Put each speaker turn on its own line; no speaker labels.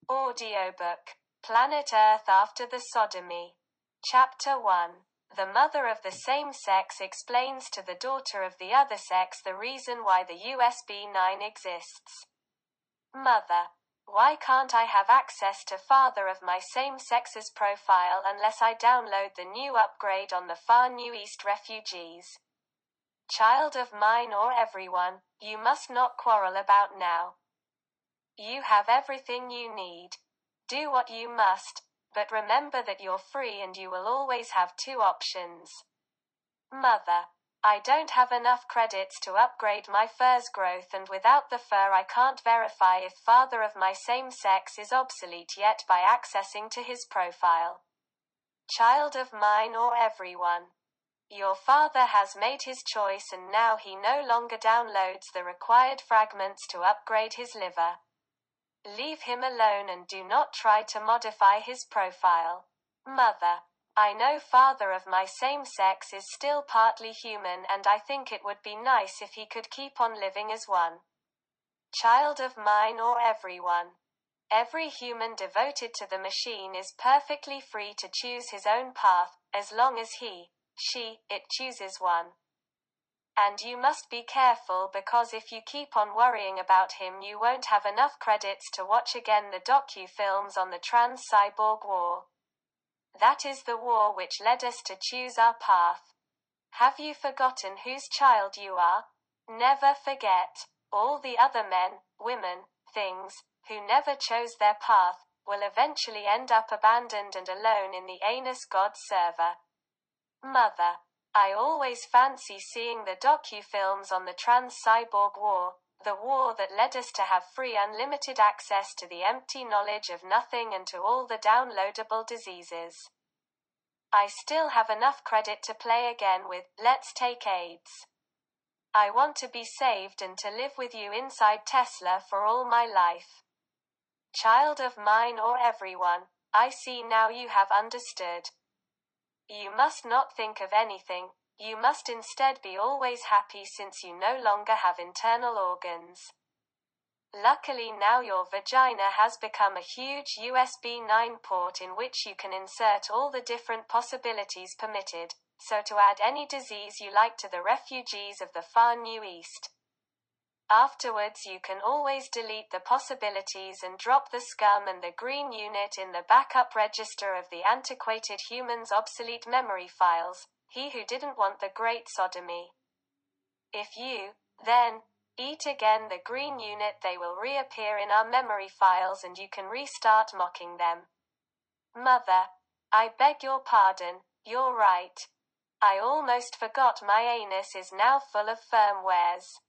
Audiobook. Planet Earth After the Sodomy. Chapter 1. The mother of the same sex explains to the daughter of the other sex the reason why the USB 9 exists. Mother. Why can't I have access to father of my same sex's profile unless I download the new upgrade on the Far New East refugees? Child of mine or everyone, you must not quarrel about now. You have everything you need. Do what you must, but remember that you're free and you will always have two options. Mother. I don't have enough credits to upgrade my fur's growth, and without the fur I can't verify if father of my same sex is obsolete yet by accessing to his profile. Child of mine or everyone. Your father has made his choice and now he no longer downloads the required fragments to upgrade his liver. Leave him alone and do not try to modify his profile. Mother. I know father of my same sex is still partly human and I think it would be nice if he could keep on living as one. Child of mine or everyone. Every human devoted to the machine is perfectly free to choose his own path, as long as he, she, it chooses one. And you must be careful because if you keep on worrying about him you won't have enough credits to watch again the docu-films on the trans-cyborg war. That is the war which led us to choose our path. Have you forgotten whose child you are? Never forget. All the other men, women, things, who never chose their path, will eventually end up abandoned and alone in the anus God server. Mother. I always fancy seeing the docu-films on the trans-cyborg war, the war that led us to have free unlimited access to the empty knowledge of nothing and to all the downloadable diseases. I still have enough credit to play again with Let's Take AIDS. I want to be saved and to live with you inside Tesla for all my life. Child of mine or everyone, I see now you have understood. You must not think of anything, you must instead be always happy since you no longer have internal organs. Luckily now your vagina has become a huge USB 9 port in which you can insert all the different possibilities permitted, so to add any disease you like to the refugees of the Far New East. Afterwards you can always delete the possibilities and drop the scum and the green unit in the backup register of the antiquated human's obsolete memory files, he who didn't want the great sodomy. If you, then, eat again the green unit they will reappear in our memory files and you can restart mocking them. Mother. I beg your pardon, you're right. I almost forgot my anus is now full of firmwares.